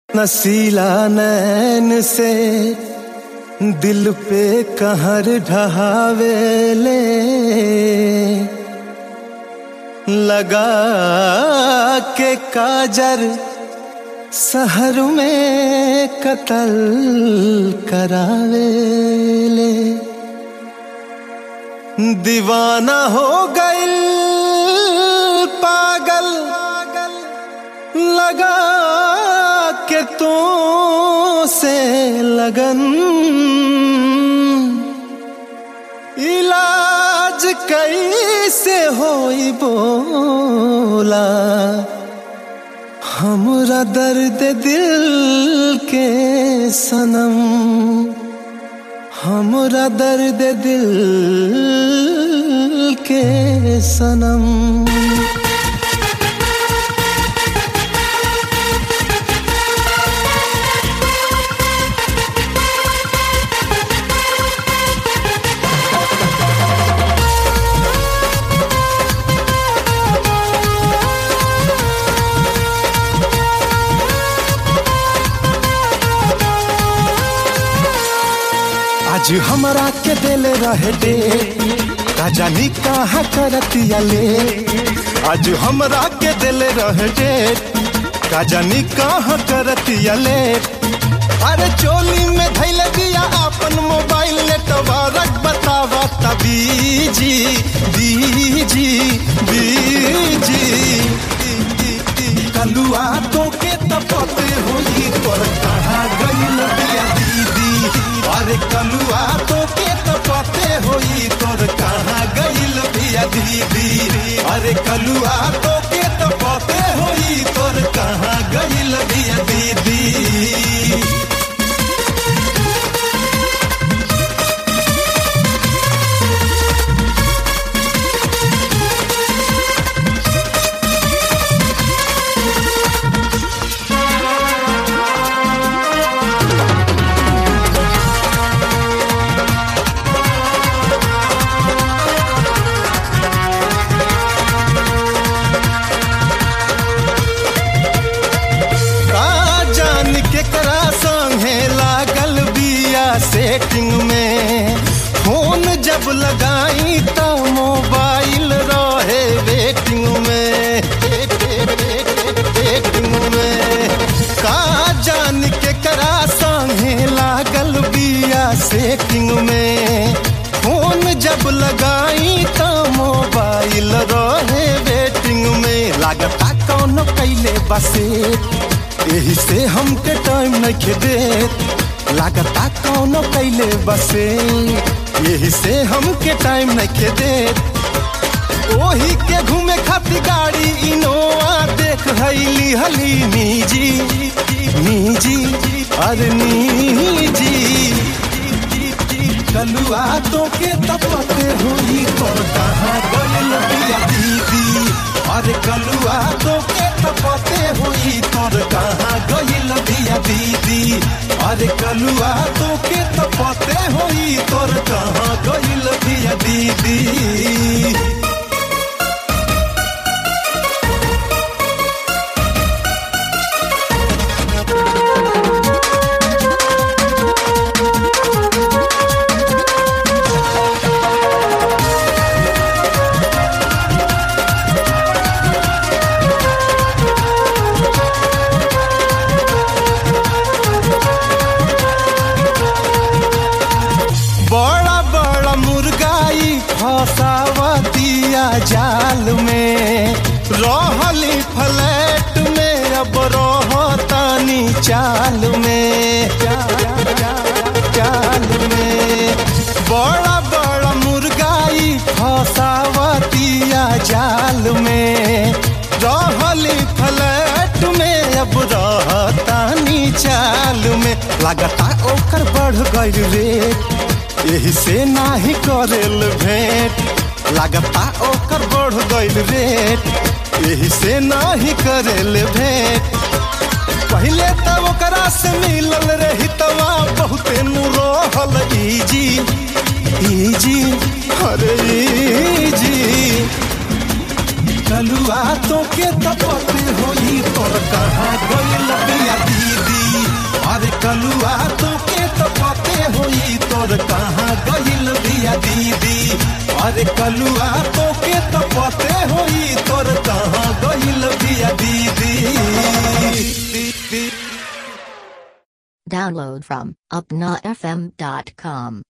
नसीला नैन से दिल पे कहर ढहावेले, लगा के काजर शहर में कत्ल करावेले। दीवाना हो गइल पागल लगा के तू से लगन, इलाज कैसे होई बोला हमरा दर्द दिल के सनम, हमरा दर्द दिल के सनम। आज हमरा के दिल रहे दे का जानी कहाँ करतिया ले, आज हमरा के दिल रहे दे का जानी कहाँ करतिया ले। अरे चोली में धैल दिया अपन मोबाइल नेटवर्क बतावा तबीजी बीजी बीजी। कलुआ तो के तपते होई तोर कहाँ गइल बिया दीदी, अरे कलुआ तो के तपते होई तोर कहाँ गइल बिया दीदी, अरे कलुआ तो के तपते होई तोर कहाँ गइल बिया दीदी। सेटिंग में फोन जब लगाई तो मोबाइल रहे वेटिंग में, वेटिंग में। का जान के करा संगे लागल बिया सेटिंग में, फोन जब लगाई तो मोबाइल रहे वेटिंग में। लागता कौन कैले बसे यही से हमके टाइम नहीं देत, लागता कौनो कैले बसे यही से हमके टाइम नहीं देत। ओही के घूमे खातिर गाड़ी इनोवा देख हईली हली निजी निजी, अरे निजी। कलुआ तो के तपते होई तोर कहाँ गइल बिया दीदी, अरे कलुआ तो के तपते होई तोर कहाँ गइल बिया दीदी, अरे कलुआ तो के तपते होई तोर कहाँ गइल बिया दीदी। फसावतिया जाल में रहली फ्लैट में, अब रहतानी चाल में, चाल में। बड़ा बड़ा मुर्गाई फसावतिया जाल में, रहली फ्लैट में, अब रहतानी चाल में। लागता ओकर बढ़ गइल रेट यही से नाही करेल भेंट, लागता ओकर बढ़ गइल रेट यही से नाही करेल भेंट। पहले तो ओकरा से मिलल रही तवा बहुते नु रहल इजी इजी, अरे इजी। कलुआ तो के तपते होई तोर कहाँ गइल बिया दीदी, कलुआ तो के तो पते होई तोर कहाँ गइल बिया दीदी। अरे कलुआ तो के तो पते होई तोर कहाँ गइल बिया दीदी। Download from upnafm.com.